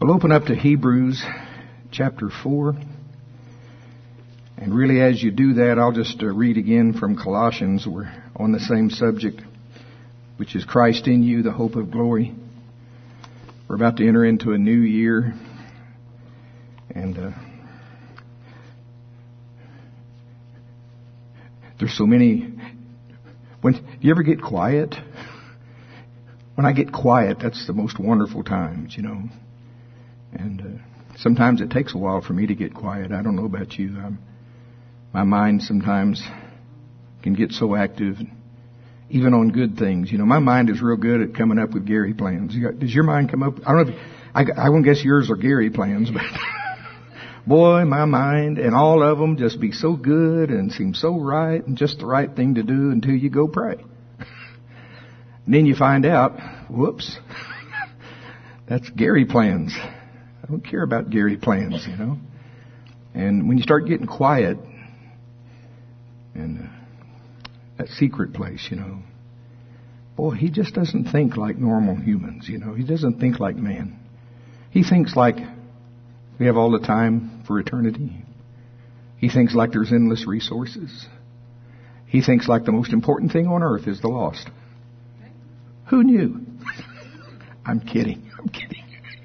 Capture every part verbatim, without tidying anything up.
We'll open up to Hebrews chapter four. And really, as you do that, I'll just uh, read again from Colossians. We're on the same subject, which is Christ in you, the hope of glory. We're about to enter into a new year. And uh, there's so many... When do you ever get quiet? When I get quiet, that's the most wonderful times, you know. And uh, sometimes it takes a while for me to get quiet. I don't know about you. I'm, my mind sometimes can get so active, even on good things. You know, my mind is real good at coming up with Gary plans. You got, does your mind come up? I don't know if I, I won't guess yours are Gary plans, but boy, my mind and all of them just be so good and seem so right and just the right thing to do until you go pray. And then you find out, whoops, that's Gary plans. I don't care about Gary plans, you know. And when you start getting quiet and uh, that secret place, you know, boy, he just doesn't think like normal humans, you know. He doesn't think like man. He thinks like we have all the time for eternity. He thinks like there's endless resources. He thinks like the most important thing on earth is the lost. Who knew? I'm kidding. I'm kidding.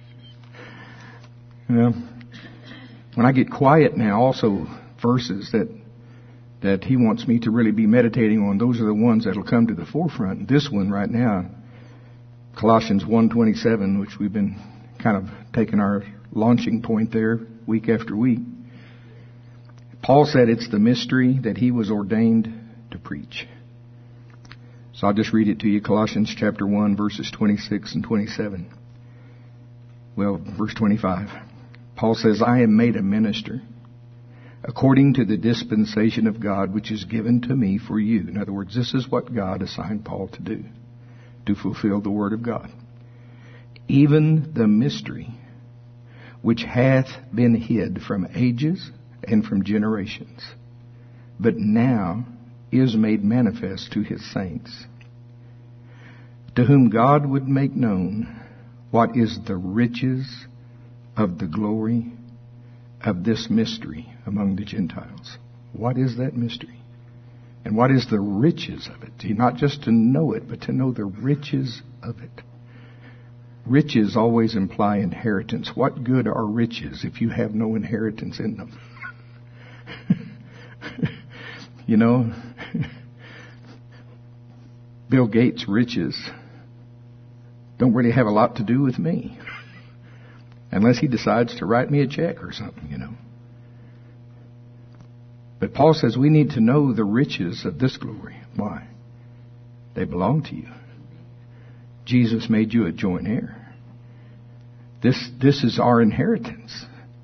You know, when I get quiet now, also verses that that he wants me to really be meditating on, those are the ones that will come to the forefront. This one right now, Colossians one twenty-seven, which we've been kind of taking our launching point there week after week. Paul said it's the mystery that he was ordained to preach. So I'll just read it to you, Colossians chapter one, verses twenty-six and twenty-seven. Well, verse twenty-five. Paul says, I am made a minister according to the dispensation of God which is given to me for you. In other words, this is what God assigned Paul to do, to fulfill the word of God. Even the mystery which hath been hid from ages and from generations, but now is made manifest to his saints, to whom God would make known what is the riches of the glory of this mystery among the Gentiles. What is that mystery? And what is the riches of it? Not just to know it, but to know the riches of it. Riches always imply inheritance. What good are riches if you have no inheritance in them? You know, Bill Gates' riches don't really have a lot to do with me. Unless he decides to write me a check or something, you know. But Paul says we need to know the riches of this glory. Why? They belong to you. Jesus made you a joint heir. This, this is our inheritance.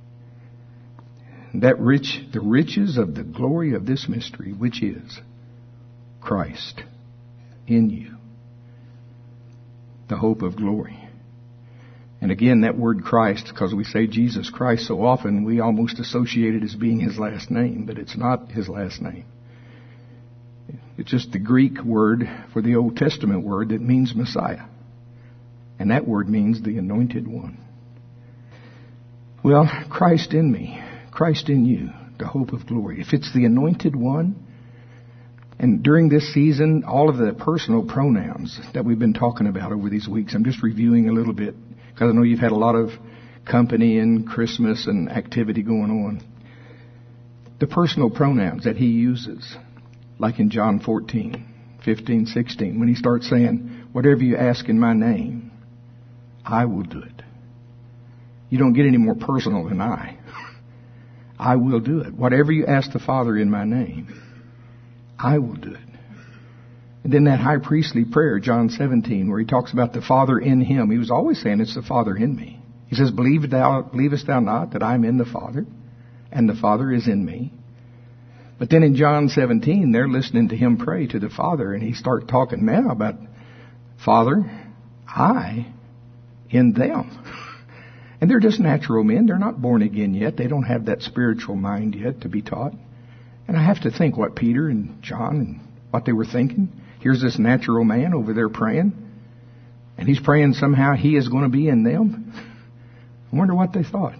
That rich, the riches of the glory of this mystery, which is Christ in you, the hope of glory. And again, that word Christ, because we say Jesus Christ so often, we almost associate it as being his last name, but it's not his last name. It's just the Greek word for the Old Testament word that means Messiah. And that word means the anointed one. Well, Christ in me, Christ in you, the hope of glory. If it's the anointed one, and during this season, all of the personal pronouns that we've been talking about over these weeks, I'm just reviewing a little bit, because I know you've had a lot of company and Christmas and activity going on. The personal pronouns that he uses, like in John fourteen, fifteen, sixteen, when he starts saying, whatever you ask in my name, I will do it. You don't get any more personal than I. I will do it. Whatever you ask the Father in my name, I will do it. And then that high priestly prayer, John seventeen, where he talks about the Father in him. He was always saying it's the Father in me. He says, Believe thou, believest thou not that I am in the Father, and the Father is in me? But then in John seventeen, they're listening to him pray to the Father, and he starts talking now about, Father, I in them. And they're just natural men. They're not born again yet. They don't have that spiritual mind yet to be taught. And I have to think what Peter and John and what they were thinking. Here's this natural man over there praying. And he's praying somehow he is going to be in them. I wonder what they thought.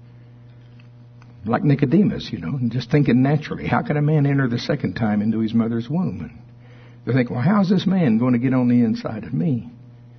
Like Nicodemus, you know, and just thinking naturally, how can a man enter the second time into his mother's womb? And they think, well, how's this man going to get on the inside of me?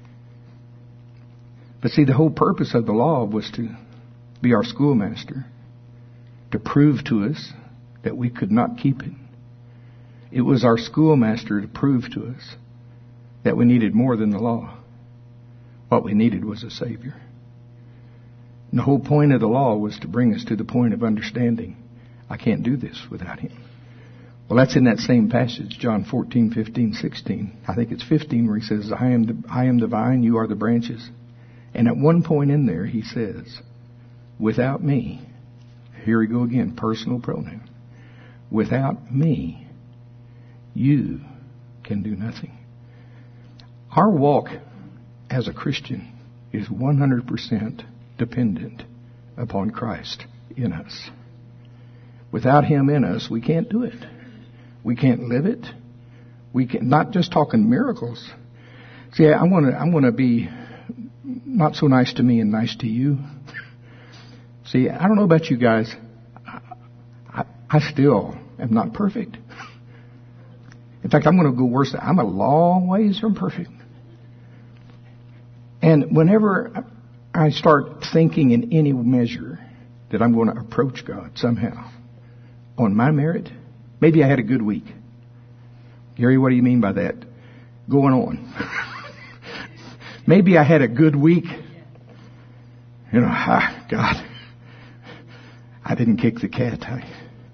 But see, the whole purpose of the law was to be our schoolmaster, to prove to us that we could not keep it. It was our schoolmaster to prove to us that we needed more than the law. What we needed was a Savior. And the whole point of the law was to bring us to the point of understanding, I can't do this without Him. Well, that's in that same passage, John fourteen, fifteen, sixteen. I think it's fifteen where He says, I am the, I am the vine, you are the branches. And at one point in there, He says, without me, here we go again, personal pronoun. Without me, you can do nothing. Our walk as a Christian is one hundred percent dependent upon Christ in us. Without Him in us, we can't do it. We can't live it. We can not just talking miracles. See, I want to I want to be not so nice to me and nice to you. See, I don't know about you guys. I, I, I still am not perfect. In fact, I'm going to go worse. I'm a long ways from perfect. And whenever I start thinking in any measure that I'm going to approach God somehow on my merit, maybe I had a good week. Gary, what do you mean by that? Going on. Maybe I had a good week. You know, ah, God, I didn't kick the cat. I,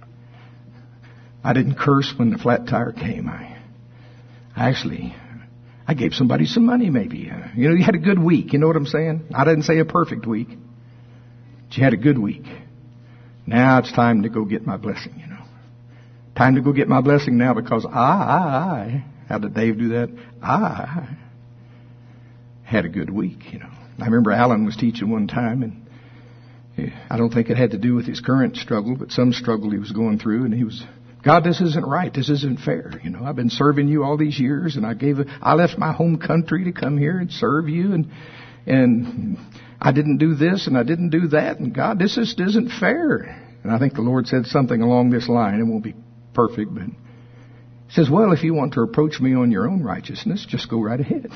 I didn't curse when the flat tire came. I, I actually, I gave somebody some money maybe. Uh, you know, you had a good week. You know what I'm saying? I didn't say a perfect week. But you had a good week. Now it's time to go get my blessing, you know. Time to go get my blessing now because I, I, I, how did Dave do that? I had a good week, you know. I remember Alan was teaching one time, and I don't think it had to do with his current struggle, but some struggle he was going through, and he was, God, this isn't right. This isn't fair. You know, I've been serving you all these years, and I gave, a, I left my home country to come here and serve you, and and I didn't do this, and I didn't do that, and God, this just isn't fair. And I think the Lord said something along this line. It won't be perfect, but He says, well, if you want to approach me on your own righteousness, just go right ahead.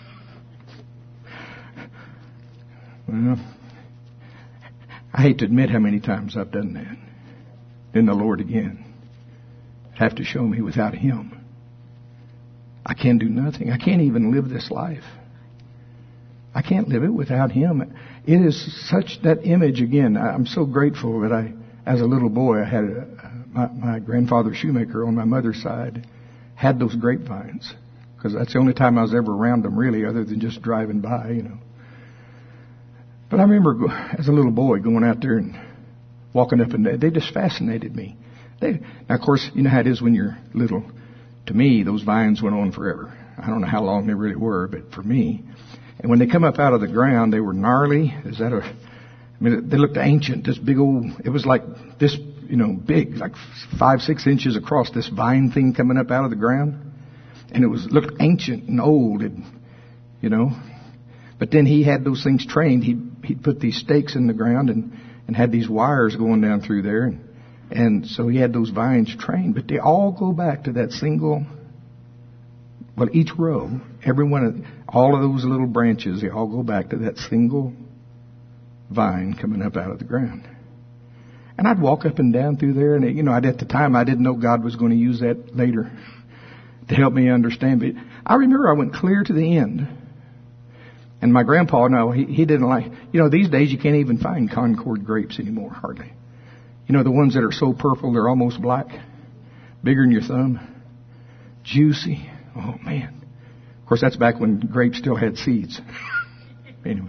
Well, I hate to admit how many times I've done that. Then the Lord again have to show me without Him, I can do nothing. I can't even live this life. I can't live it without Him. It is such that image again. I'm so grateful that I, as a little boy, I had a, my, my grandfather shoemaker on my mother's side had those grapevines because that's the only time I was ever around them really, other than just driving by, you know. But I remember as a little boy going out there and walking up and they just fascinated me. They, now, of course, you know how it is when you're little. To me, those vines went on forever. I don't know how long they really were, but for me. And when they come up out of the ground, they were gnarly. Is that a, I mean, they looked ancient. This big old, it was like this, you know, big, like five, six inches across, this vine thing coming up out of the ground. And it was, looked ancient and old and, you know. But then he had those things trained. He'd, he'd put these stakes in the ground and, and had these wires going down through there. And, and so he had those vines trained. But they all go back to that single, well, each row, every one of, all of those little branches, they all go back to that single vine coming up out of the ground. And I'd walk up and down through there. And, you know, I'd, at the time, I didn't know God was going to use that later to help me understand. But I remember I went clear to the end. And my grandpa, no, he, he didn't like, you know, these days you can't even find Concord grapes anymore, hardly. You know, the ones that are so purple, they're almost black, bigger than your thumb, juicy. Oh, man. Of course, that's back when grapes still had seeds. Anyway.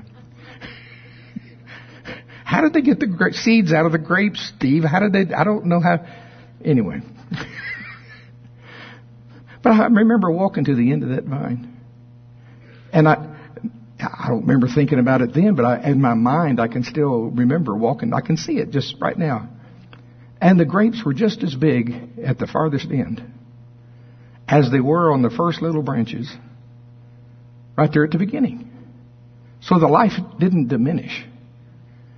How did they get the gra- seeds out of the grapes, Steve? How did they, I don't know how. Anyway. But I remember walking to the end of that vine. And I, I don't remember thinking about it then, but I, in my mind, I can still remember walking. I can see it just right now. And the grapes were just as big at the farthest end as they were on the first little branches right there at the beginning. So the life didn't diminish.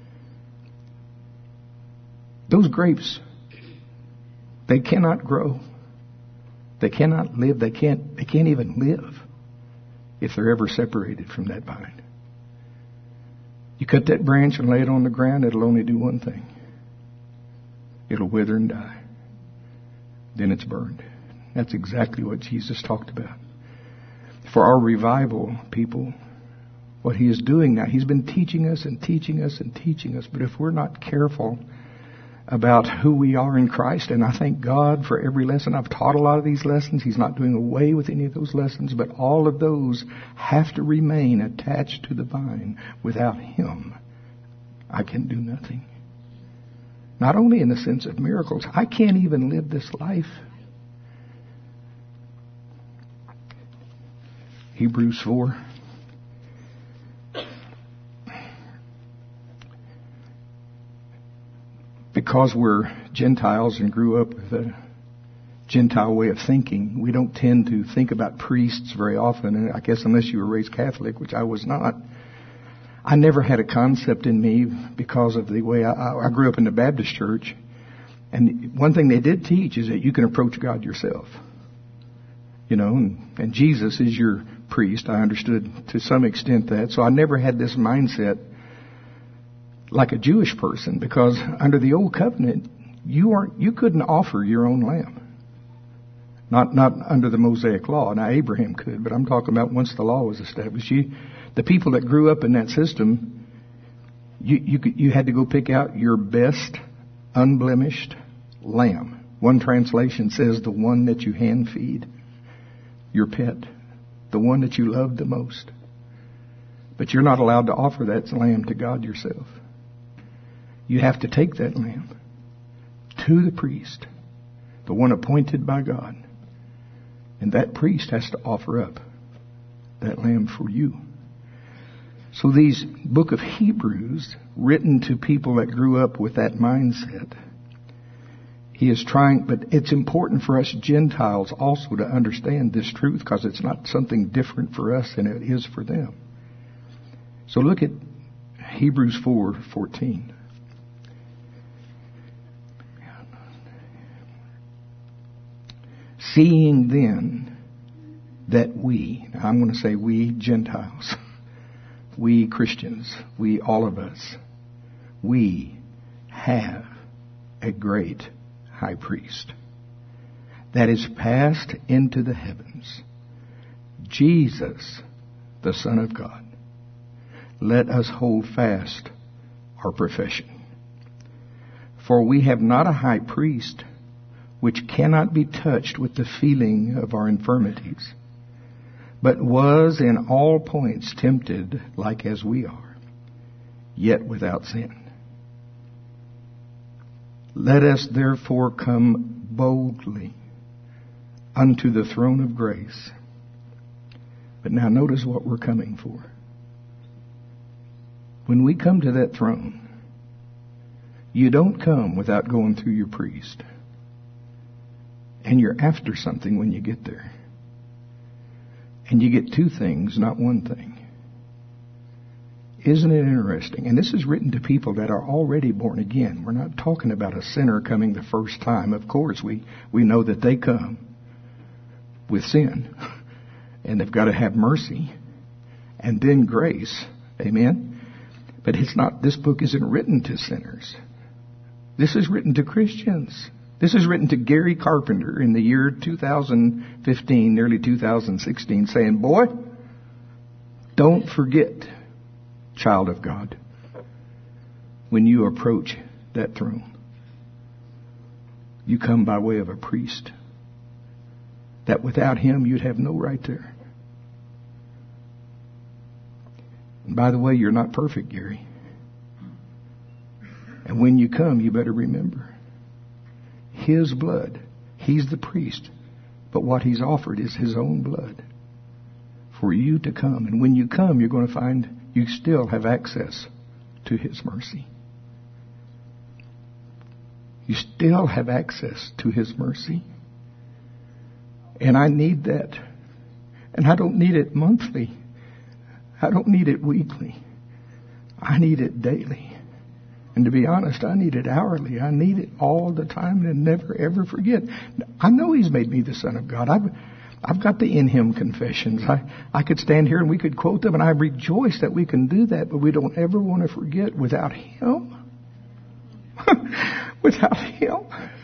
Those grapes, they cannot grow. They cannot live. They can't, they can't even live if they're ever separated from that vine. You cut that branch and lay it on the ground, it'll only do one thing. It'll wither and die. Then it's burned. That's exactly what Jesus talked about. For our revival, people, what He is doing now, He's been teaching us and teaching us and teaching us. But if we're not careful about who we are in Christ, and I thank God for every lesson. I've taught a lot of these lessons. He's not doing away with any of those lessons, but all of those have to remain attached to the vine. Without Him, I can do nothing. Not only in the sense of miracles, I can't even live this life. Hebrews four. Because we're Gentiles and grew up with a Gentile way of thinking, we don't tend to think about priests very often. And I guess unless you were raised Catholic, which I was not, I never had a concept in me because of the way I, I grew up in the Baptist church. And one thing they did teach is that you can approach God yourself. You know, and, and Jesus is your priest. I understood to some extent that. So I never had this mindset like a Jewish person, because under the old covenant, you aren't, you couldn't offer your own lamb. Not, not under the Mosaic law. Now Abraham could, but I'm talking about once the law was established. You, the people that grew up in that system, you, you, you had to go pick out your best, unblemished lamb. One translation says the one that you hand feed, your pet, the one that you love the most. But you're not allowed to offer that lamb to God yourself. You have to take that lamb to the priest, the one appointed by God. And that priest has to offer up that lamb for you. So these book of Hebrews, written to people that grew up with that mindset, he is trying, but it's important for us Gentiles also to understand this truth, because it's not something different for us than it is for them. So look at Hebrews four fourteen. Seeing then that we, now I'm going to say we Gentiles, we Christians, we all of us, we have a great high priest that is passed into the heavens, Jesus, the Son of God. Let us hold fast our profession. For we have not a high priest which cannot be touched with the feeling of our infirmities, but was in all points tempted like as we are, yet without sin. Let us therefore come boldly unto the throne of grace. But now notice what we're coming for. When we come to that throne, you don't come without going through your priest. And you're after something when you get there. And you get two things, not one thing. Isn't it interesting? And this is written to people that are already born again. We're not talking about a sinner coming the first time. Of course, we, we know that they come with sin. And they've got to have mercy. And then grace. Amen? But it's not, this book isn't written to sinners. This is written to Christians. This is written to Gary Carpenter in the year two thousand fifteen, nearly two thousand sixteen, saying, boy, don't forget, child of God, when you approach that throne, you come by way of a priest, that without him you'd have no right there. And by the way, you're not perfect, Gary. And when you come, you better remember, His blood, He's the priest, but what He's offered is His own blood for you to come. And when you come, you're going to find you still have access to His mercy. You still have access to His mercy. And I need that. And I don't need it monthly. I don't need it weekly. I need it daily. And to be honest, I need it hourly. I need it all the time and never, ever forget. I know He's made me the Son of God. I've, I've got the in Him confessions. I, I could stand here and we could quote them, and I rejoice that we can do that, but we don't ever want to forget, without Him, without Him,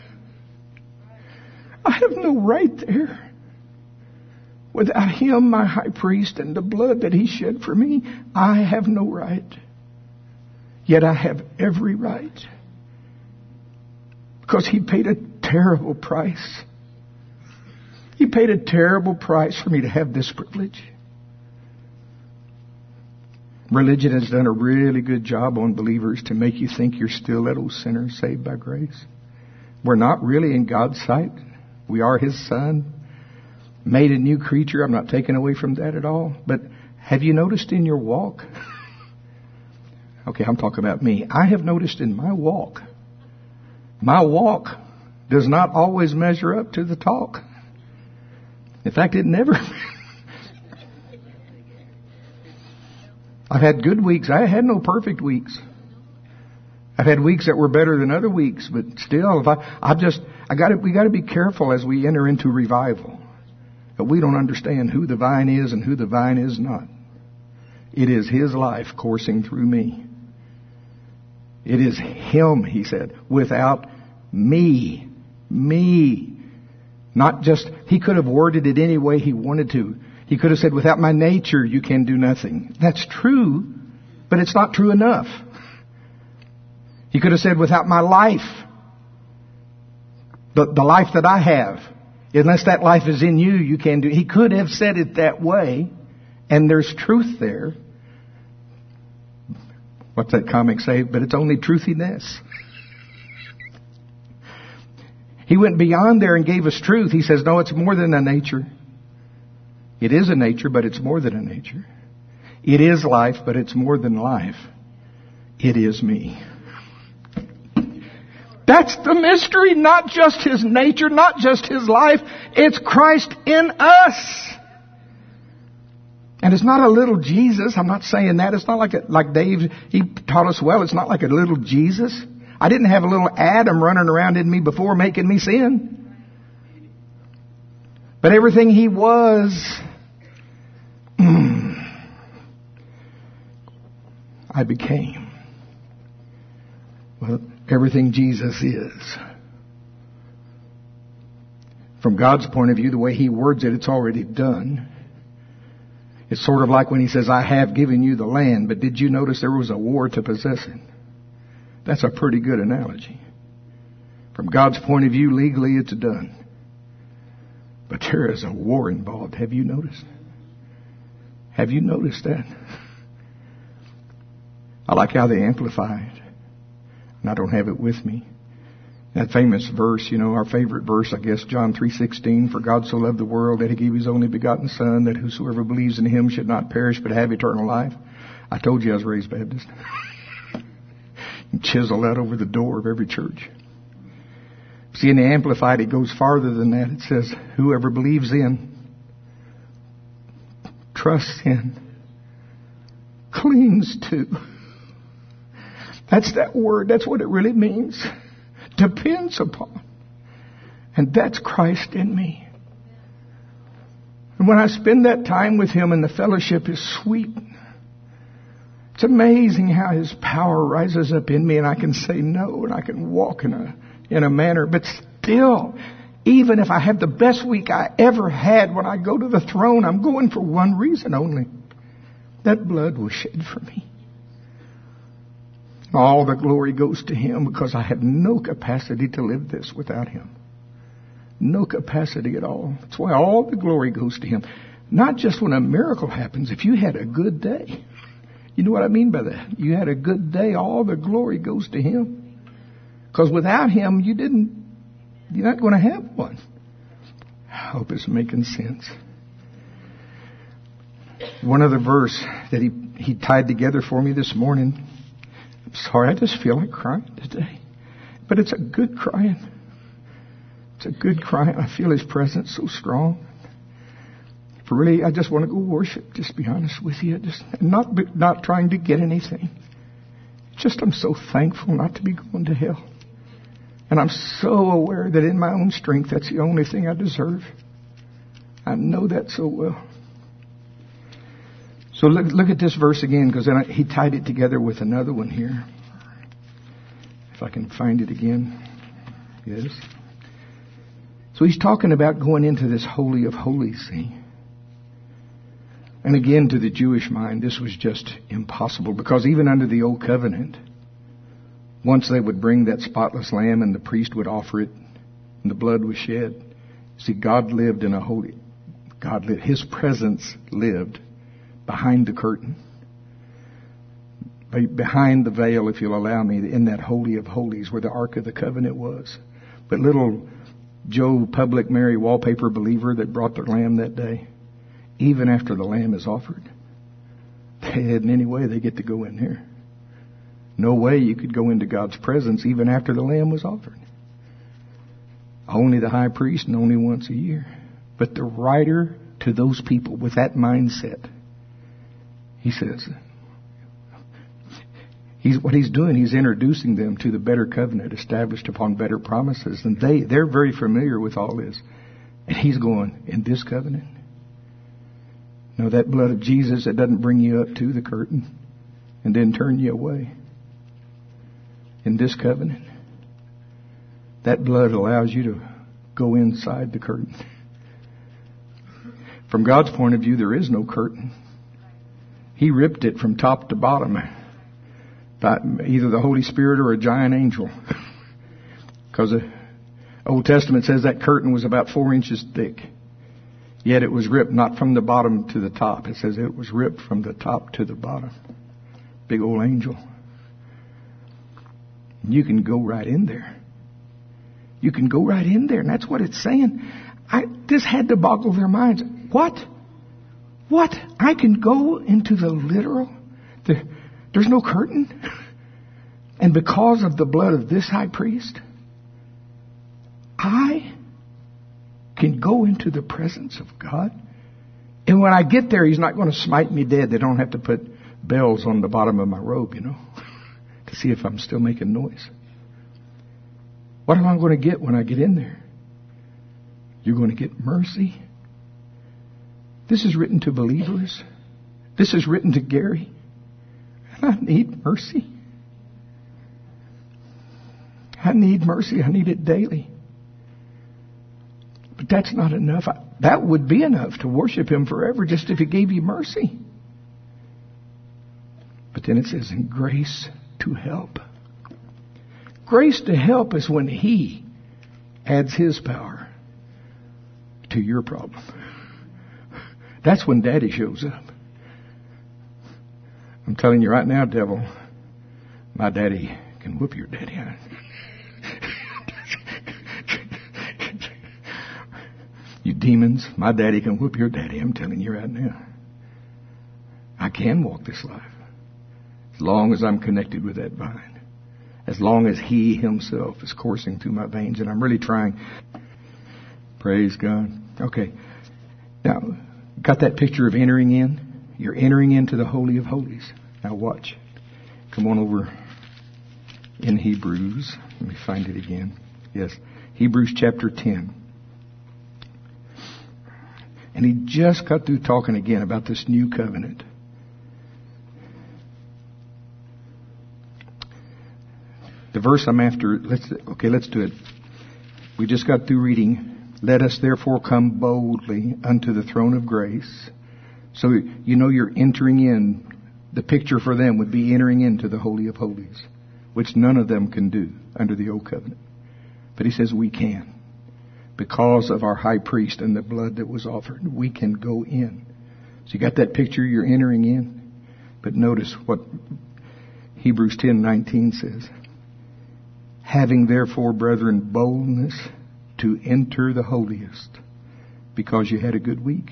I have no right there. Without Him, my high priest, and the blood that He shed for me, I have no right. Yet I have every right. Because He paid a terrible price. He paid a terrible price for me to have this privilege. Religion has done a really good job on believers to make you think you're still that old sinner saved by grace. We're not really in God's sight. We are His Son, made a new creature. I'm not taking away from that at all. But have you noticed in your walk? Okay, I'm talking about me. I have noticed in my walk, my walk does not always measure up to the talk. In fact, it never. I've had good weeks. I had no perfect weeks. I've had weeks that were better than other weeks, but still, if I, I've just, I got to, we got to be careful as we enter into revival. But we don't understand who the vine is and who the vine is not. It is His life coursing through me. It is Him, He said, without me. Me. Not just, He could have worded it any way He wanted to. He could have said, without my nature, you can do nothing. That's true, but it's not true enough. He could have said, without my life, the, the life that I have, unless that life is in you, you can do. He could have said it that way, and there's truth there. What's that comic say? But it's only truthiness. He went beyond there and gave us truth. He says, no, it's more than a nature. It is a nature, but it's more than a nature. It is life, but it's more than life. It is me. That's the mystery, not just His nature, not just His life. It's Christ in us. And it's not a little Jesus. I'm not saying that. It's not like a, like Dave, he taught us well. It's not like a little Jesus. I didn't have a little Adam running around in me before making me sin. But everything He was, I became. Well, everything Jesus is. From God's point of view, the way He words it, it's already done. It's sort of like when He says, I have given you the land, but did you notice there was a war to possess it? That's a pretty good analogy. From God's point of view, legally it's done. But there is a war involved. Have you noticed? Have you noticed that? I like how they amplify it. And I don't have it with me. That famous verse, you know, our favorite verse, I guess, John three sixteen, for God so loved the world that He gave His only begotten Son, that whosoever believes in Him should not perish but have eternal life. I told you I was raised Baptist. Chisel that over the door of every church. See, in the Amplified, it goes farther than that. It says, whoever believes in, trusts in, clings to. That's that word. That's what it really means. Depends upon. And that's Christ in me. And when I spend that time with Him and the fellowship is sweet, it's amazing how His power rises up in me and I can say no and I can walk in a, in a manner. But still, even if I have the best week I ever had, when I go to the throne, I'm going for one reason only. That blood was shed for me. All the glory goes to Him because I have no capacity to live this without Him. No capacity at all. That's why all the glory goes to Him. Not just when a miracle happens. If you had a good day. You know what I mean by that? You had a good day. All the glory goes to Him. Because without Him, you didn't, you're not going to have one. I hope it's making sense. One other verse that he, he tied together for me this morning. Sorry, I just feel like crying today. But it's a good crying. It's a good crying. I feel His presence so strong. For really, I just want to go worship, just be honest with you. Just not not trying to get anything. just, I'm so thankful not to be going to hell. And I'm so aware that in my own strength, that's the only thing I deserve. I know that so well. So look, look at this verse again, because then I, he tied it together with another one here. If I can find it again. Yes. So he's talking about going into this Holy of Holies, see. And again, to the Jewish mind, this was just impossible, because even under the Old Covenant, once they would bring that spotless lamb and the priest would offer it and the blood was shed. See, God lived in a holy, God lived, His presence lived behind the curtain, behind the veil, if you'll allow me, in that Holy of Holies where the Ark of the Covenant was. But little Joe Public Mary wallpaper believer that brought their lamb that day, even after the lamb is offered, they hadn't any way they get to go in there. No way you could go into God's presence even after the lamb was offered. Only the high priest, and only once a year. But the writer to those people with that mindset, he says, he's what he's doing, he's introducing them to the better covenant established upon better promises. And they, they're very familiar with all this. And he's going, in this covenant? No, that blood of Jesus that doesn't bring you up to the curtain and then turn you away. In this covenant, that blood allows you to go inside the curtain. From God's point of view, there is no curtain. He ripped it from top to bottom by either the Holy Spirit or a giant angel. Because the Old Testament says that curtain was about four inches thick. Yet it was ripped not from the bottom to the top. It says it was ripped from the top to the bottom. Big old angel. You can go right in there. You can go right in there. And that's what it's saying. I, this had to boggle their minds. What? What? I can go into the literal? The, there's no curtain? And because of the blood of this high priest, I can go into the presence of God? And when I get there, He's not going to smite me dead. They don't have to put bells on the bottom of my robe, you know, to see if I'm still making noise. What am I going to get when I get in there? You're going to get mercy. This is written to believers. This is written to Gary. And I need mercy. I need mercy. I need it daily. But that's not enough. That would be enough to worship Him forever, just if He gave you mercy. But then it says, in grace to help. Grace to help is when He adds His power to your problem. That's when Daddy shows up. I'm telling you right now, devil, my daddy can whoop your daddy. You demons, my daddy can whoop your daddy. I'm telling you right now. I can walk this life as long as I'm connected with that vine. As long as He Himself is coursing through my veins. And I'm really trying. Praise God. Okay. Now, got that picture of entering in? You're entering into the Holy of Holies. Now watch. Come on over in Hebrews. Let me find it again. Yes. Hebrews chapter ten. And he just got through talking again about this new covenant. The verse I'm after, let's, okay, let's do it. We just got through reading, let us therefore come boldly unto the throne of grace. So you know you're entering in. The picture for them would be entering into the Holy of Holies, which none of them can do under the Old Covenant. But he says we can. Because of our high priest and the blood that was offered, we can go in. So you got that picture, you're entering in. But notice what Hebrews ten nineteen says. Having therefore, brethren, boldness to enter the holiest, because you had a good week.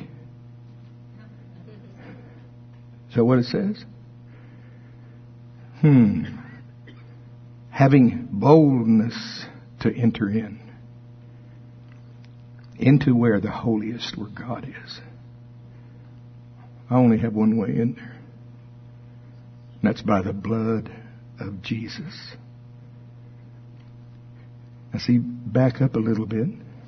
Is that what it says? Hmm. Having boldness to enter in. Into where? The holiest, where God is. I only have one way in there. And that's by the blood of Jesus. Now see, back up a little bit.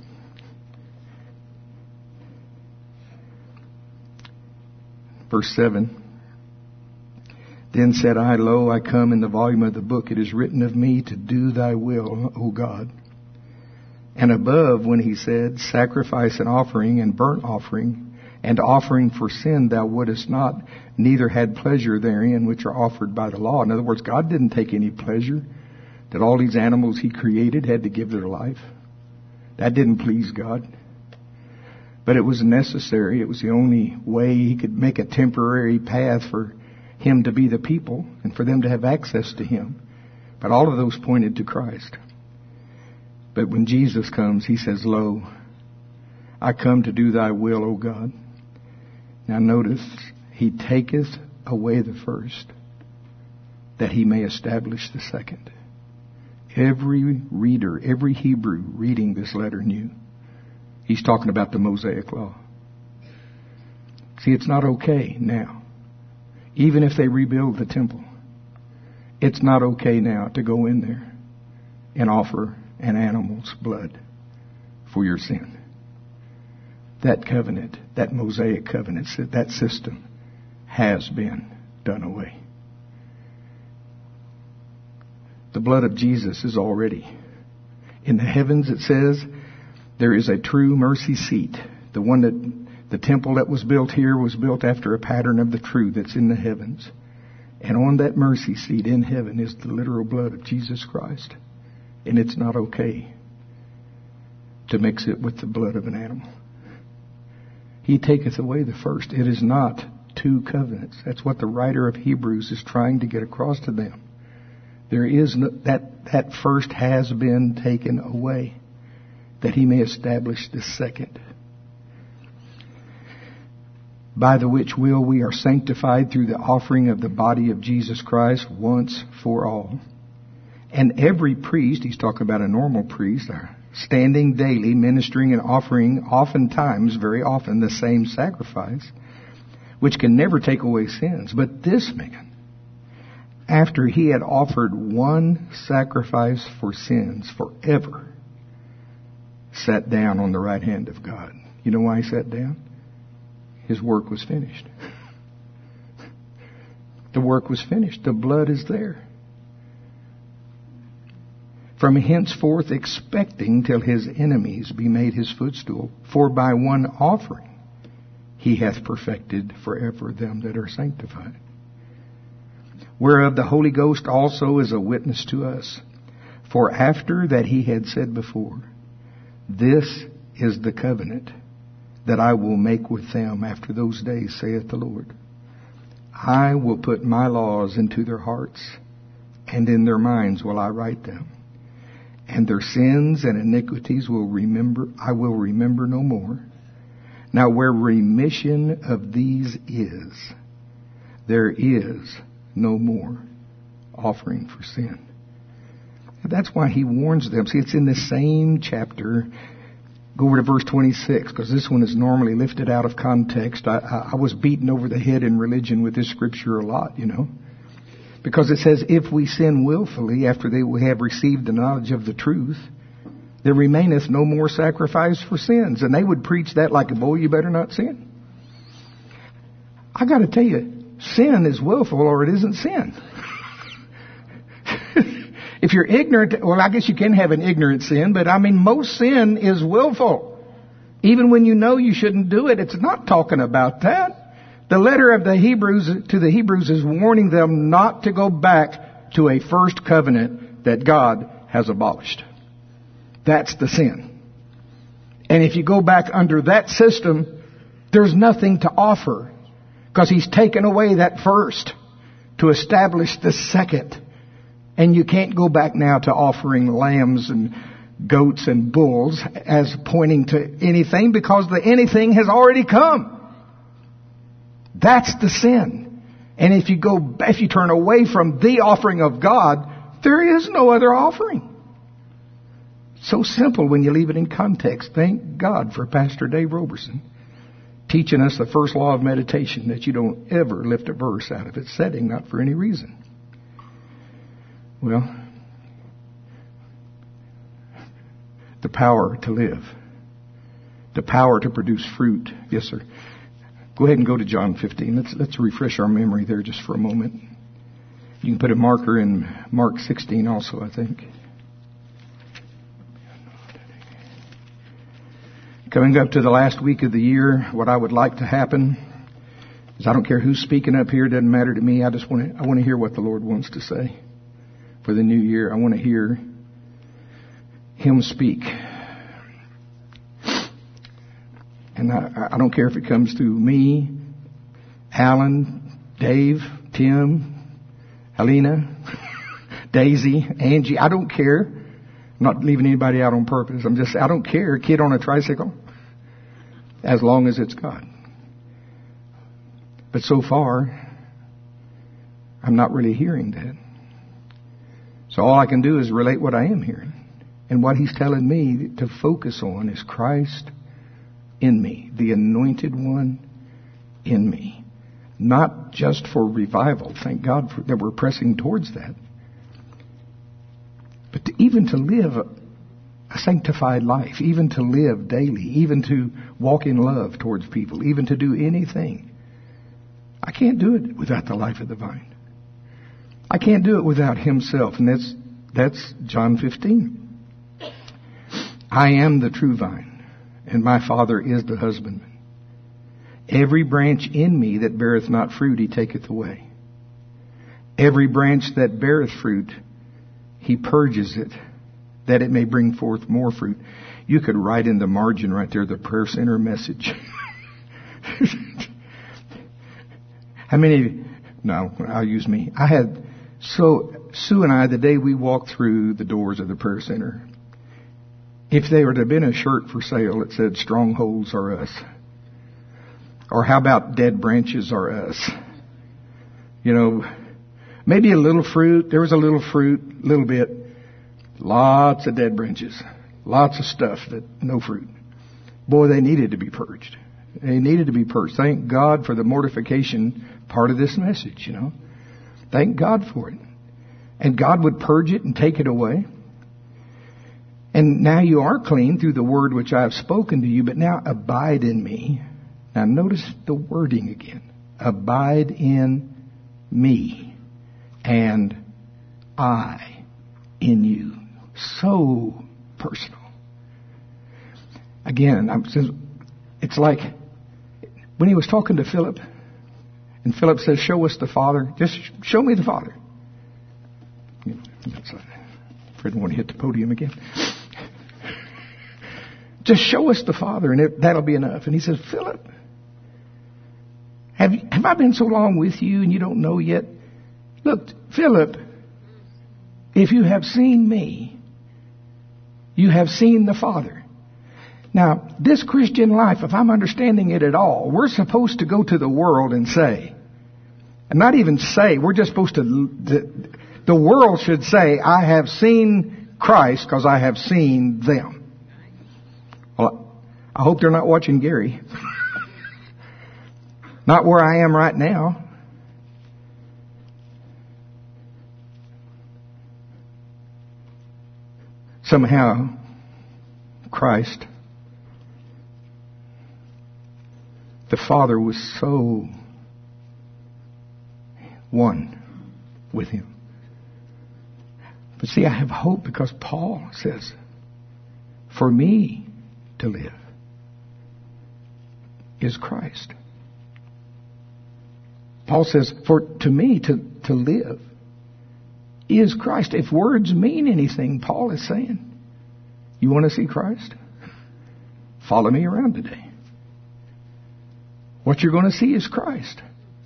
Verse seven. Then said I, Lo, I come. In the volume of the book it is written of me to do thy will, O God. And above, when he said, Sacrifice and offering and burnt offering and offering for sin thou wouldest not, neither had pleasure therein which are offered by the law. In other words, God didn't take any pleasure that all these animals he created had to give their life. That didn't please God. But it was necessary. It was the only way he could make a temporary path for him to be the people and for them to have access to him. But all of those pointed to Christ. But when Jesus comes, he says, Lo, I come to do thy will, O God. Now notice, he taketh away the first, that he may establish the second. Every reader, every Hebrew reading this letter knew. He's talking about the Mosaic Law. See, it's not okay now. Even if they rebuild the temple, it's not okay now to go in there and offer an animal's blood for your sin. That covenant, that Mosaic covenant, that system has been done away. The blood of Jesus is already in the heavens. It says there is a true mercy seat. The one that the temple that was built here was built after a pattern of the true that's in the heavens. And on that mercy seat in heaven is the literal blood of Jesus Christ. And it's not okay to mix it with the blood of an animal. He taketh away the first. It is not two covenants. That's what the writer of Hebrews is trying to get across to them. There is no, that, that first has been taken away, that he may establish the second. By the which will we are sanctified through the offering of the body of Jesus Christ once for all. And every priest, he's talking about a normal priest, standing daily, ministering and offering oftentimes, very often, the same sacrifice, which can never take away sins. But this man, after he had offered one sacrifice for sins forever, sat down on the right hand of God. You know why he sat down? His work was finished. The work was finished. The blood is there. From henceforth expecting till his enemies be made his footstool. For by one offering he hath perfected forever them that are sanctified. Whereof the Holy Ghost also is a witness to us. For after that he had said before, This is the covenant that I will make with them after those days, saith the Lord. I will put my laws into their hearts, and in their minds will I write them. And their sins and iniquities will remember, I will remember no more. Now where remission of these is, there is no more offering for sin. And that's why he warns them. See, it's in the same chapter. Go over to verse twenty-six, because this one is normally lifted out of context. I, I, I was beaten over the head in religion with this scripture a lot, you know. Because it says, if we sin willfully after they have received the knowledge of the truth, there remaineth no more sacrifice for sins. And they would preach that like, boy, you better not sin. I got to tell you, sin is willful or it isn't sin. If you're ignorant, well, I guess you can have an ignorant sin, but I mean, most sin is willful. Even when you know you shouldn't do it, it's not talking about that. The letter of the Hebrews to the Hebrews is warning them not to go back to a first covenant that God has abolished. That's the sin. And if you go back under that system, there's nothing to offer, because he's taken away that first to establish the second. And you can't go back now to offering lambs and goats and bulls as pointing to anything, because the anything has already come. That's the sin. And if you go, if you turn away from the offering of God, there is no other offering. So simple when you leave it in context. Thank God for Pastor Dave Roberson teaching us the first law of meditation, that you don't ever lift a verse out of its setting, not for any reason. Well, the power to live. The power to produce fruit. Yes, sir. Go ahead and go to John fifteen. Let's let's refresh our memory there just for a moment. You can put a marker in Mark sixteen also, I think. Coming up to the last week of the year, what I would like to happen is, I don't care who's speaking up here, it doesn't matter to me. I just want to I want to hear what the Lord wants to say for the new year. I want to hear Him speak. And I, I don't care if it comes through me, Alan, Dave, Tim, Helena, Daisy, Angie. I don't care. I'm not leaving anybody out on purpose. I'm just, I don't care. A kid on a tricycle, as long as it's God. But so far, I'm not really hearing that. So all I can do is relate what I am hearing. And what He's telling me to focus on is Christ in me, the anointed one in me. Not just for revival. Thank God for, that we're pressing towards that. But to, even to live a, a sanctified life, even to live daily, even to walk in love towards people, even to do anything. I can't do it without the life of the vine. I can't do it without Himself. And that's, that's John fifteen. I am the true vine, and my Father is the husbandman. Every branch in me that beareth not fruit, He taketh away. Every branch that beareth fruit, He purges it, that it may bring forth more fruit. You could write in the margin right there, the prayer center message. How many, no, I'll use me. I had, so Sue and I, the day we walked through the doors of the prayer center, if there would have been a shirt for sale that said strongholds are us, or how about dead branches are us, you know, maybe a little fruit, there was a little fruit, a little bit, lots of dead branches, lots of stuff that no fruit. Boy, they needed to be purged. They needed to be purged. Thank God for the mortification part of this message, you know. Thank God for it. And God would purge it and take it away. And now you are clean through the word which I have spoken to you, but now abide in me. Now notice the wording again. Abide in me, and I in you. So personal. Again, I'm, it's like when He was talking to Philip, and Philip says, show us the Father. Just show me the Father. You know, that's a, I didn't want to hit the podium again. Just show us the Father, and it, that'll be enough. And He says, Philip, have, you, have I been so long with you and you don't know yet? Look, Philip, if you have seen me, you have seen the Father. Now, this Christian life, if I'm understanding it at all, we're supposed to go to the world and say, and not even say, we're just supposed to, the, the world should say, I have seen Christ because I have seen them. Well, I hope they're not watching Gary. Not where I am right now. Somehow, Christ, the Father, was so one with Him. But see, I have hope because Paul says, for me to live is Christ. Paul says, for to me to, to live is Christ. If words mean anything, Paul is saying, you want to see Christ? Follow me around today. What you're going to see is Christ.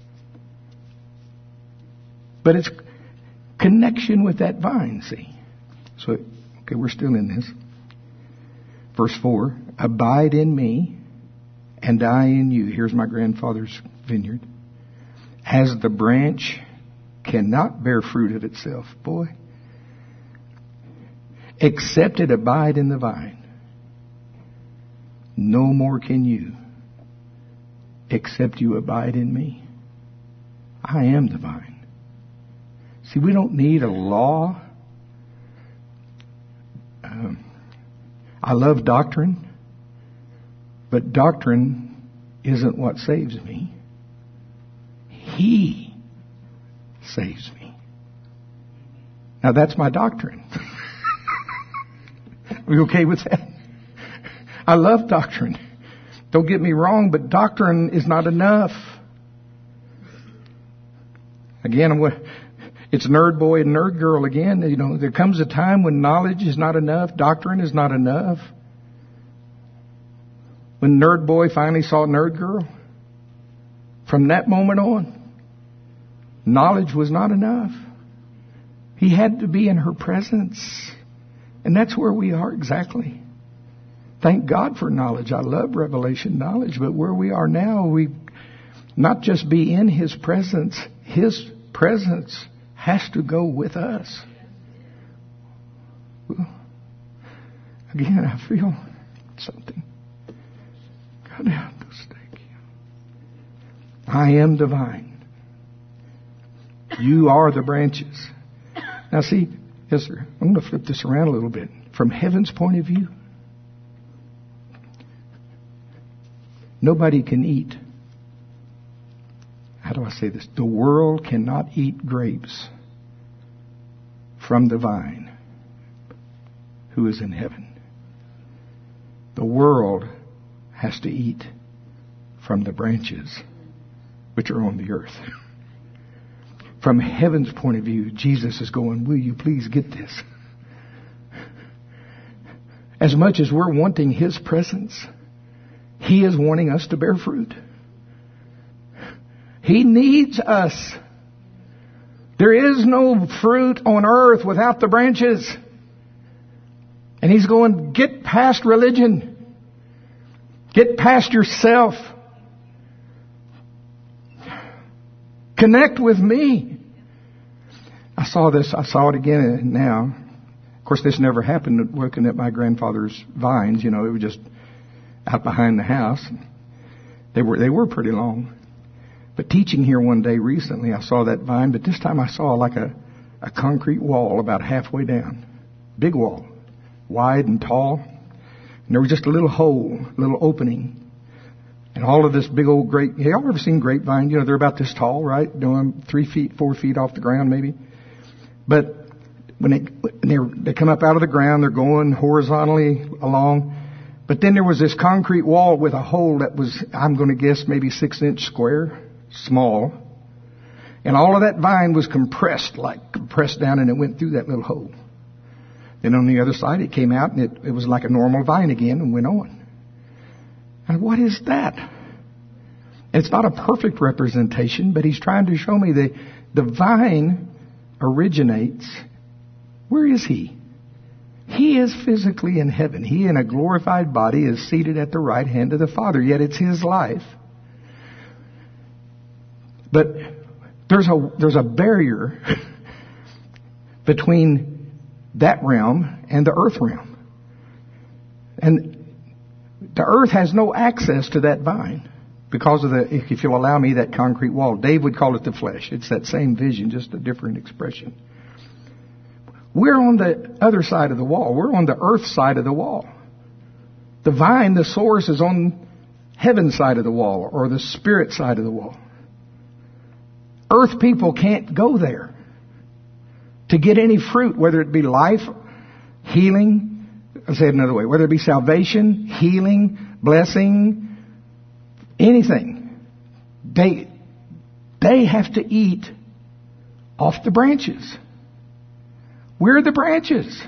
But it's connection with that vine, see. So, okay, we're still in this. Verse four, abide in me and I in you. Here's my grandfather's vineyard. As the branch cannot bear fruit of itself, boy, except it abide in the vine, no more can you, except you abide in me. I am the vine. See, we don't need a law Um, I love doctrine, but doctrine isn't what saves me. He saves me. Now that's my doctrine. Are you okay with that? I love doctrine. Don't get me wrong, but doctrine is not enough. Again, I'm going, it's nerd boy and nerd girl again. You know, there comes a time when knowledge is not enough, doctrine is not enough. When nerd boy finally saw nerd girl, from that moment on, knowledge was not enough. He had to be in her presence. And that's where we are exactly. Thank God for knowledge. I love revelation knowledge. But where we are now, we not just be in His presence. His presence has to go with us. Again, I feel something. God help us. Thank you. I am the vine. You are the branches. Now see, yes sir, I'm going to flip this around a little bit. From heaven's point of view, nobody can eat. How do I say this? The world cannot eat grapes from the vine who is in heaven. The world has to eat from the branches which are on the earth. From heaven's point of view, Jesus is going, will you please get this? As much as we're wanting His presence, He is wanting us to bear fruit. He needs us. There is no fruit on earth without the branches. And He's going, get past religion. Get past yourself. Connect with me. I saw this, I saw it again now. Of course, this never happened working at my grandfather's vines. You know, it was just out behind the house. They were, they were pretty long. But teaching here one day recently, I saw that vine, but this time I saw like a, a concrete wall about halfway down. Big wall. Wide and tall. And there was just a little hole, a little opening. And all of this big old grape, have y'all ever seen grapevine? You know, they're about this tall, right? Doing three feet, four feet off the ground maybe. But when they, when they come up out of the ground, they're going horizontally along. But then there was this concrete wall with a hole that was, I'm going to guess, maybe six inch square, small. And all of that vine was compressed, like compressed down, and it went through that little hole. Then on the other side, it came out, and it, it was like a normal vine again and went on. And what is that? It's not a perfect representation, but He's trying to show me the, the vine originates. Where is He? He is physically in heaven. He in a glorified body is seated at the right hand of the Father, yet it's His life. But there's a, there's a barrier between that realm and the earth realm. And the earth has no access to that vine because of the, if you'll allow me, that concrete wall. Dave would call it the flesh. It's that same vision, just a different expression. We're on the other side of the wall. We're on the earth side of the wall. The vine, the source, is on heaven's side of the wall or the spirit side of the wall. Earth people can't go there to get any fruit, whether it be life, healing, I'll say it another way, whether it be salvation, healing, blessing, anything. They, they have to eat off the branches. We're the branches.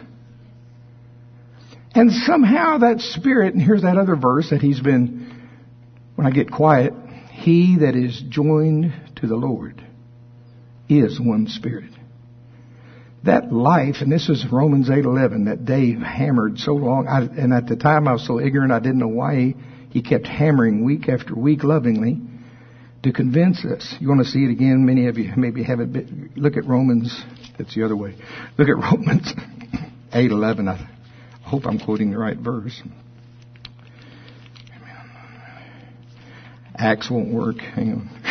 And somehow that Spirit, and here's that other verse that He's been, when I get quiet, He that is joined to the Lord is one Spirit. That life, and this is Romans eight eleven that Dave hammered so long, I, and at the time I was so ignorant I didn't know why he, he kept hammering week after week lovingly to convince us. You want to see it again? Many of you maybe haven't been. Look at Romans, that's the other way. Look at Romans eight eleven. I hope I'm quoting the right verse. Acts won't work. Hang on.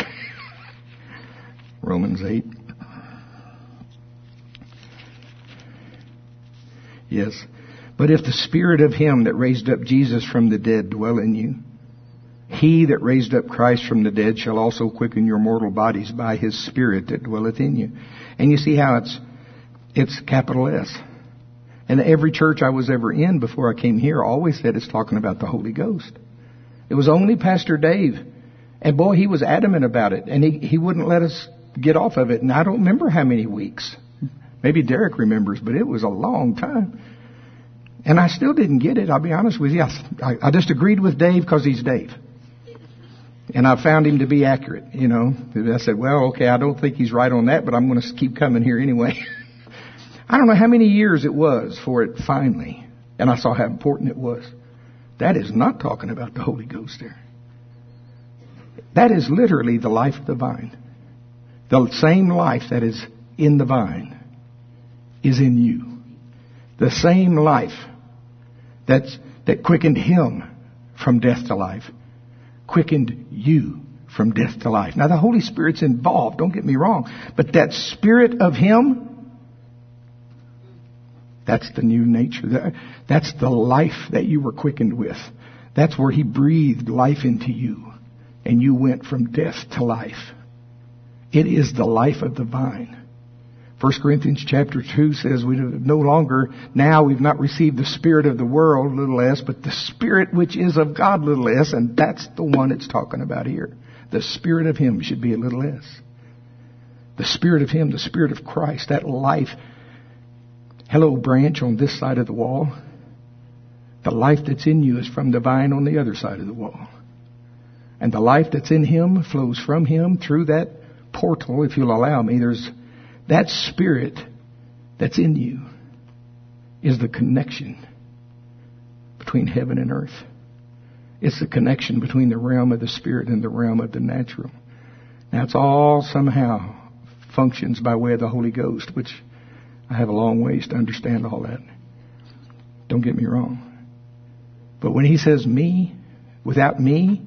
Romans eight. Yes. But if the Spirit of Him that raised up Jesus from the dead dwell in you, He that raised up Christ from the dead shall also quicken your mortal bodies by His Spirit that dwelleth in you. And you see how it's, it's capital S. And every church I was ever in before I came here always said it's talking about the Holy Ghost. It was only Pastor Dave. And boy, he was adamant about it. And he, he wouldn't let us get off of it. And I don't remember how many weeks. Maybe Derek remembers, but it was a long time. And I still didn't get it, I'll be honest with you. I, I just agreed with Dave because he's Dave. And I found him to be accurate, you know. I said, well, okay, I don't think he's right on that, but I'm going to keep coming here anyway. I don't know how many years it was for it finally. And I saw how important it was. That is not talking about the Holy Ghost there. That is literally the life of the vine. The same life that is in the vine is in you. The same life that's, that quickened Him from death to life, quickened you from death to life. Now the Holy Spirit's involved, don't get me wrong, but that Spirit of Him, that's the new nature. That's the life that you were quickened with. That's where He breathed life into you, and you went from death to life. It is the life of the vine. First Corinthians chapter two says we no longer, now we've not received the spirit of the world, little s, but the Spirit which is of God, little s, and that's the one it's talking about here. The Spirit of Him should be a little s. The Spirit of Him, the Spirit of Christ, that life. Hello, branch on this side of the wall. The life that's in you is from the vine on the other side of the wall. And the life that's in Him flows from Him through that portal, if you'll allow me. There's that Spirit that's in you is the connection between heaven and earth. It's the connection between the realm of the Spirit and the realm of the natural. Now it's all somehow functions by way of the Holy Ghost, which I have a long ways to understand all that. Don't get me wrong. But when He says me, without me,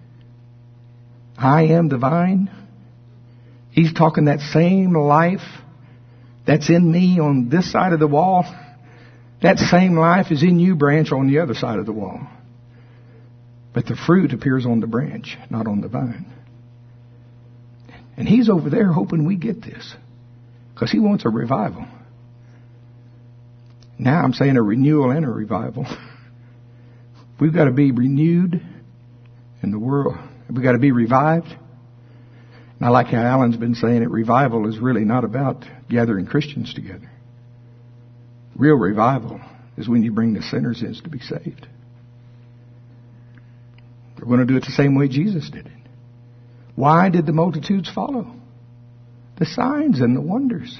I am the vine, He's talking that same life that's in me on this side of the wall. That same life is in you, branch, on the other side of the wall. But the fruit appears on the branch, not on the vine. And He's over there hoping we get this, because He wants a revival. Now I'm saying a renewal and a revival. We've got to be renewed in the world. We've got to be revived. And I like how Alan's been saying it. Revival is really not about gathering Christians together. Real revival is when you bring the sinners in to be saved. We're going to do it the same way Jesus did it. Why did the multitudes follow? The signs and the wonders.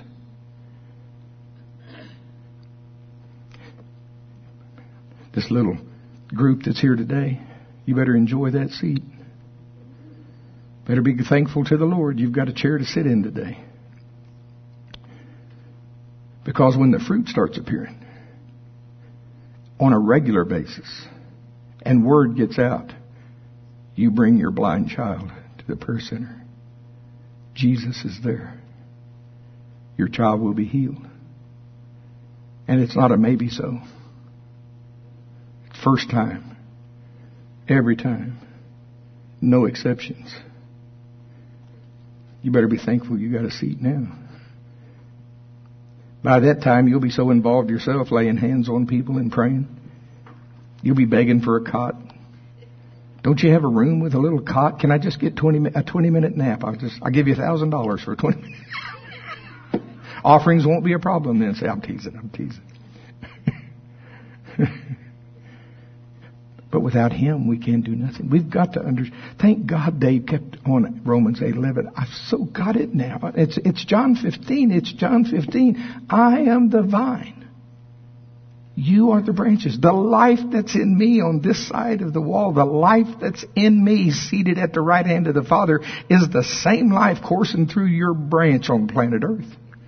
This little group that's here today, you better enjoy that seat. Better be thankful to the Lord you've got a chair to sit in today. Because when the fruit starts appearing on a regular basis and word gets out, you bring your blind child to the prayer center. Jesus is there. Your child will be healed. And it's not a maybe so. First time. Every time. No exceptions. You better be thankful you got a seat now. By that time, you'll be so involved yourself, laying hands on people and praying. You'll be begging for a cot. Don't you have a room with a little cot? Can I just get twenty a twenty minute nap? I'll just I'll give you a thousand dollars for a twenty minute. Offerings won't be a problem then. Say, I'm teasing. I'm teasing. But without Him, we can't do nothing. We've got to understand. Thank God Dave kept on Romans eight eleven. I've so got it now. It's, it's John fifteen. It's John fifteen. I am the vine. You are the branches. The life that's in me on this side of the wall, the life that's in me seated at the right hand of the Father, is the same life coursing through your branch on planet Earth.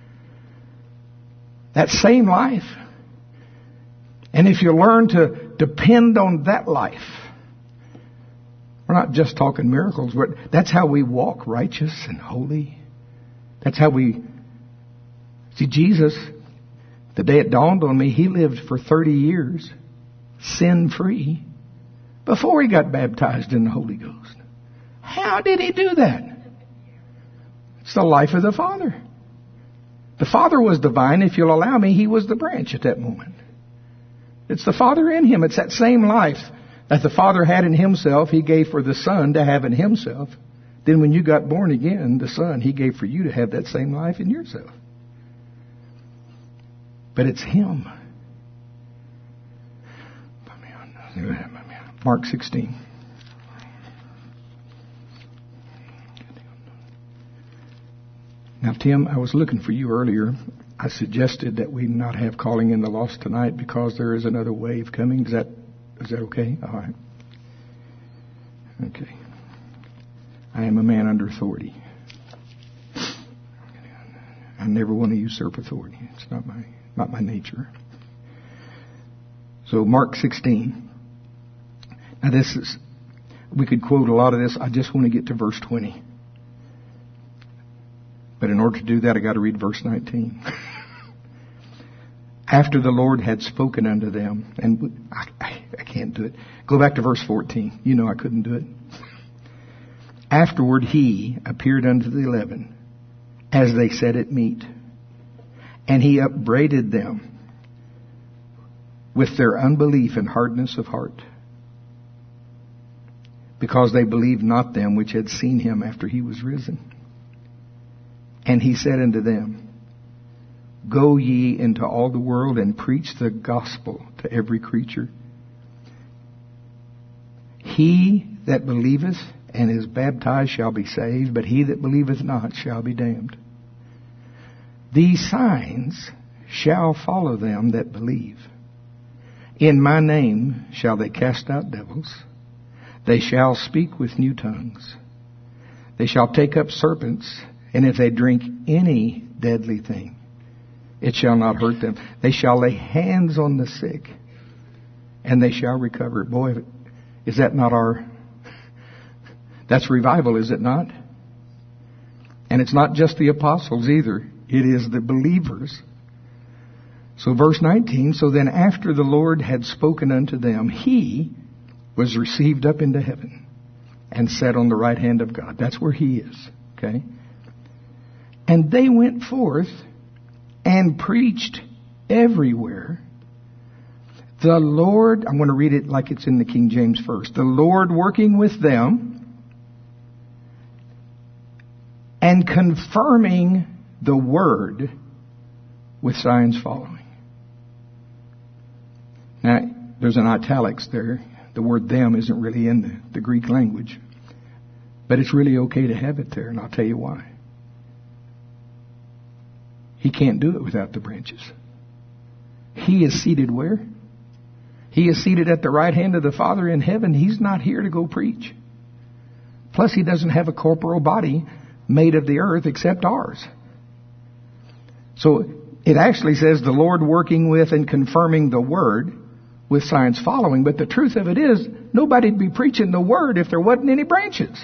That same life. And if you learn to depend on that life, we're not just talking miracles. But that's how we walk righteous and holy. That's how we see Jesus The day it dawned on me, he lived for thirty years, sin-free, before he got baptized in the Holy Ghost. How did he do that? It's the life of the Father. The Father was the vine. If you'll allow me, he was the branch at that moment. It's the Father in him. It's that same life that the Father had in himself, he gave for the Son to have in himself. Then when you got born again, the Son, he gave for you to have that same life in yourself. But it's him. Mark sixteen. Now, Tim, I was looking for you earlier. I suggested that we not have calling in the lost tonight because there is another wave coming. Is that is that okay? All right. Okay. I am a man under authority. I never want to usurp authority. It's not my not my nature. So Mark sixteen. Now this is, we could quote a lot of this. I just want to get to verse twenty. But in order to do that, I got to read verse nineteen. After the Lord had spoken unto them, and I, I, I can't do it. Go back to verse fourteen. You know I couldn't do it. Afterward he appeared unto the eleven, as they sat at meat, and he upbraided them with their unbelief and hardness of heart, because they believed not them which had seen him after he was risen. And he said unto them, Go ye into all the world and preach the gospel to every creature. He that believeth and is baptized shall be saved, but he that believeth not shall be damned. These signs shall follow them that believe. In my name shall they cast out devils. They shall speak with new tongues. They shall take up serpents, and if they drink any deadly thing, it shall not hurt them. They shall lay hands on the sick, and they shall recover. Boy, is that not our... That's revival, is it not? And it's not just the apostles either. It is the believers. So verse nineteen, so then after the Lord had spoken unto them, he was received up into heaven and sat on the right hand of God. That's where he is. Okay? And they went forth and preached everywhere. The Lord, I'm going to read it like it's in the King James first. The Lord working with them and confirming the word with signs following. Now, there's an italics there. The word them isn't really in the, the Greek language. But it's really okay to have it there, and I'll tell you why. He can't do it without the branches. He is seated where? He is seated at the right hand of the Father in heaven. He's not here to go preach. Plus, he doesn't have a corporal body made of the earth except ours. So it actually says the Lord working with and confirming the word with signs following. But the truth of it is, nobody'd be preaching the word if there wasn't any branches.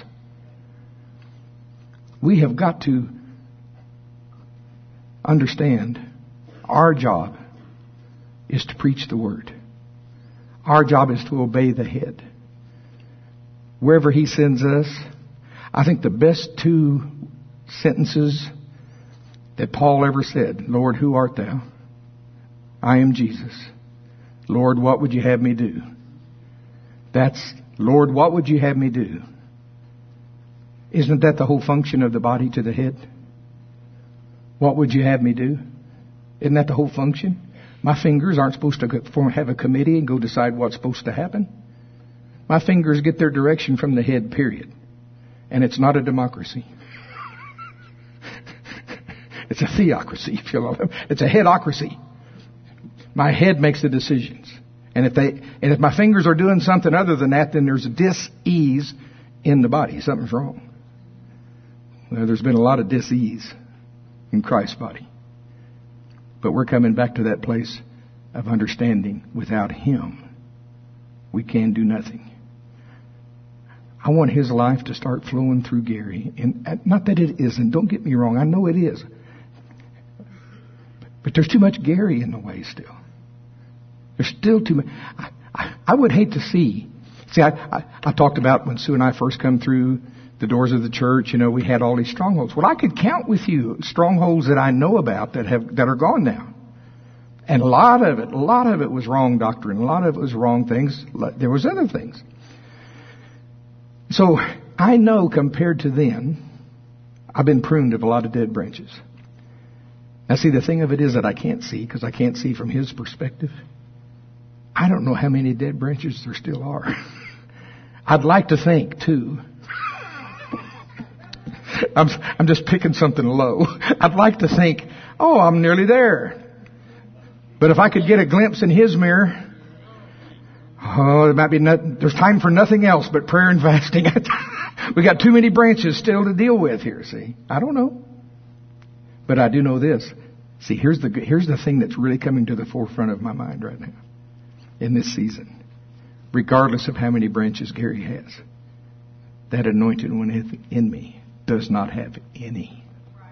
We have got to understand our job is to preach the word. Our job is to obey the head. Wherever he sends us, I think the best two sentences that Paul ever said, Lord, who art thou? I am Jesus. Lord, what would you have me do? That's, Lord, what would you have me do? Isn't that the whole function of the body to the head? What would you have me do? Isn't that the whole function? My fingers aren't supposed to have a committee and go decide what's supposed to happen. My fingers get their direction from the head, period. And it's not a democracy. It's a theocracy, if you will. It's a headocracy. My head makes the decisions. And if they, and if my fingers are doing something other than that, then there's a dis-ease in the body. Something's wrong. Well, there's been a lot of dis-ease in Christ's body. But we're coming back to that place of understanding without him, we can do nothing. I want his life to start flowing through Gary. And not that it isn't. Don't get me wrong. I know it is. But there's too much Gary in the way still. There's still too much. I, I, I would hate to see. See, I, I, I talked about when Sue and I first come through the doors of the church, you know, we had all these strongholds. Well, I could count with you strongholds that I know about that have that are gone now. And a lot of it, a lot of it was wrong doctrine. A lot of it was wrong things. There was other things. So I know compared to then, I've been pruned of a lot of dead branches. Now see, the thing of it is that I can't see because I can't see from his perspective. I don't know how many dead branches there still are. I'd like to think, too. I'm, I'm just picking something low. I'd like to think, oh, I'm nearly there. But if I could get a glimpse in his mirror, oh, there might be not, there's time for nothing else but prayer and fasting. We got too many branches still to deal with here, see. I don't know. But I do know this. See, here's the, here's the thing that's really coming to the forefront of my mind right now in this season. Regardless of how many branches Gary has, that anointed one in me does not have any.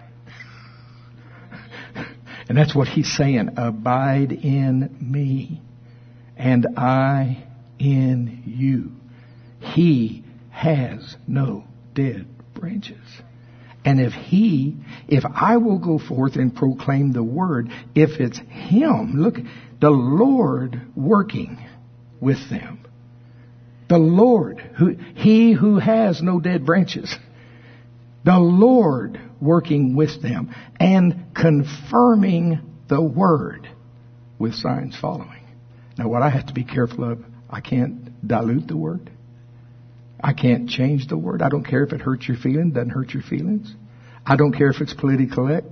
And that's what he's saying. Abide in me and I in you. He has no dead branches. And if he, if I will go forth and proclaim the word, if it's him, look, the Lord working with them. The Lord, who, he who has no dead branches. The Lord working with them and confirming the word with signs following. Now what I have to be careful of, I can't dilute the word. I can't change the word. I don't care if it hurts your feelings, doesn't hurt your feelings. I don't care if it's politically correct.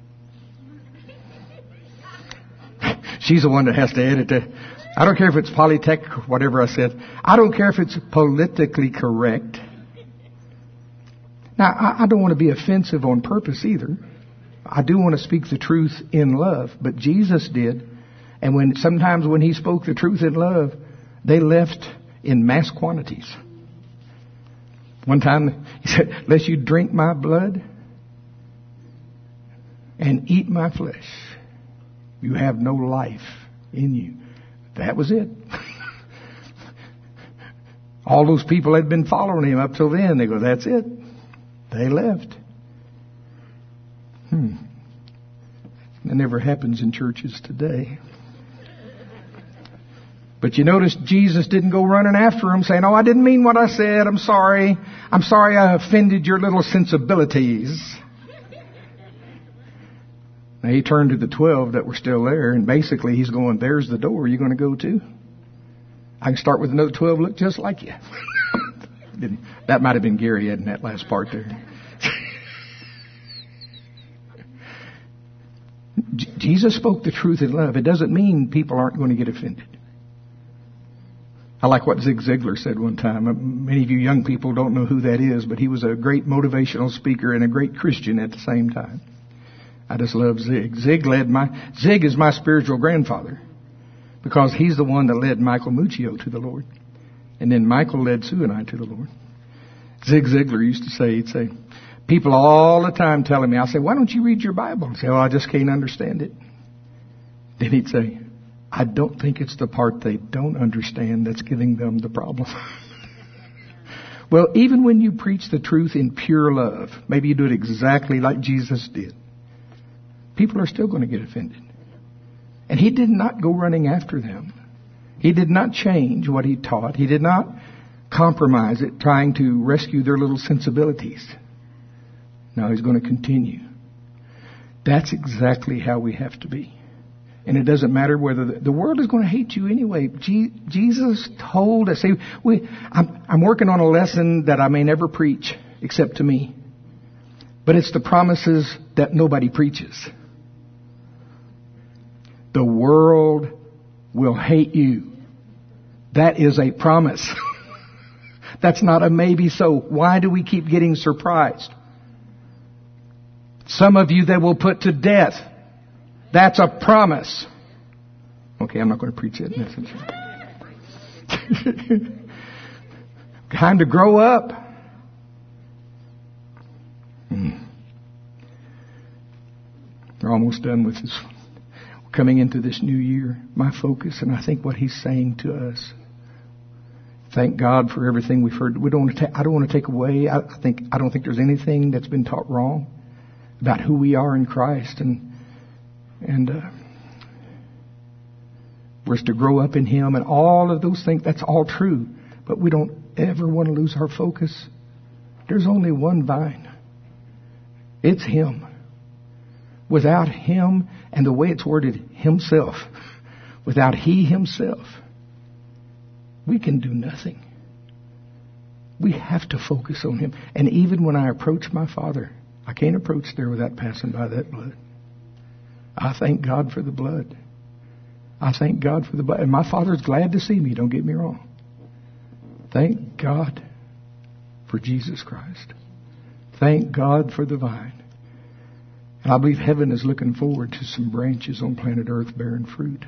She's the one that has to edit it. I don't care if it's polytech, whatever I said. I don't care if it's politically correct. Now, I, I don't want to be offensive on purpose either. I do want to speak the truth in love, but Jesus did. And when sometimes when he spoke the truth in love, they left in mass quantities. One time he said, "Unless you drink my blood and eat my flesh, you have no life in you." That was it. All those people had been following him up till then. They go, that's it. They left. Hmm. That never happens in churches today. But you notice Jesus didn't go running after him saying, "Oh, I didn't mean what I said. I'm sorry. I'm sorry I offended your little sensibilities." Now he turned to the twelve that were still there, and basically he's going, "There's the door. You're going to go to? I can start with another twelve look just like you." That might have been Gary adding that last part there. J- Jesus spoke the truth in love. It doesn't mean people aren't going to get offended. I like what Zig Ziglar said one time. Many of you young people don't know who that is, but he was a great motivational speaker and a great Christian at the same time. I just love Zig. Zig led my, Zig is my spiritual grandfather because he's the one that led Michael Muccio to the Lord. And then Michael led Sue and I to the Lord. Zig Ziglar used to say, he'd say, people all the time telling me, I'll say, "Why don't you read your Bible?" I'd say, "Oh, I just can't understand it." Then he'd say, "I don't think it's the part they don't understand that's giving them the problem." Well, even when you preach the truth in pure love, maybe you do it exactly like Jesus did, people are still going to get offended. And he did not go running after them. He did not change what he taught. He did not compromise it, trying to rescue their little sensibilities. No, he's going to continue. That's exactly how we have to be. And it doesn't matter whether the, the world is going to hate you anyway. Je, Jesus told us. See, we, I'm, I'm working on a lesson that I may never preach except to me. But it's the promises that nobody preaches. The world will hate you. That is a promise. That's not a maybe so. Why do we keep getting surprised? Some of you they will put to death. That's a promise. Okay, I'm not going to preach that message. Time to grow up. Hmm. We're almost done with this. coming into this new year, my focus, and I think what He's saying to us. Thank God for everything we've heard. We don't want to ta- I don't want to take away. I, I think I don't think there's anything that's been taught wrong about who we are in Christ, and and uh, we're to grow up in Him, and all of those things. That's all true, but we don't ever want to lose our focus. There's only one vine. It's Him. Without Him, and the way it's worded, Himself, without He Himself, we can do nothing. We have to focus on Him. And even when I approach my Father, I can't approach there without passing by that blood. I thank God for the blood. I thank God for the blood. And my Father's glad to see me, don't get me wrong. Thank God for Jesus Christ. Thank God for the vine. And I believe heaven is looking forward to some branches on planet Earth bearing fruit.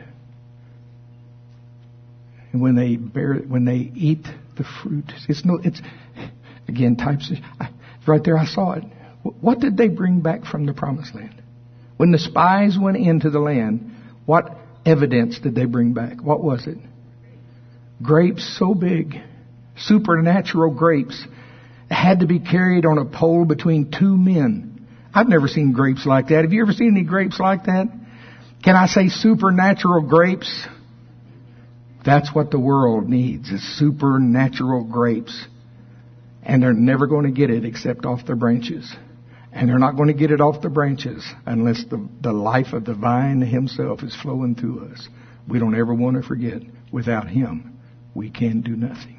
And when they bear, when they eat the fruit, it's no, it's again types. Of, I, right there, I saw it. What did they bring back from the Promised Land? When the spies went into the land, what evidence did they bring back? What was it? Grapes so big, supernatural grapes, had to be carried on a pole between two men. I've never seen grapes like that. Have you ever seen any grapes like that? Can I say supernatural grapes? That's what the world needs, is supernatural grapes. And they're never going to get it except off the branches. And they're not going to get it off the branches unless the, the life of the vine Himself is flowing through us. We don't ever want to forget, without Him, we can do nothing.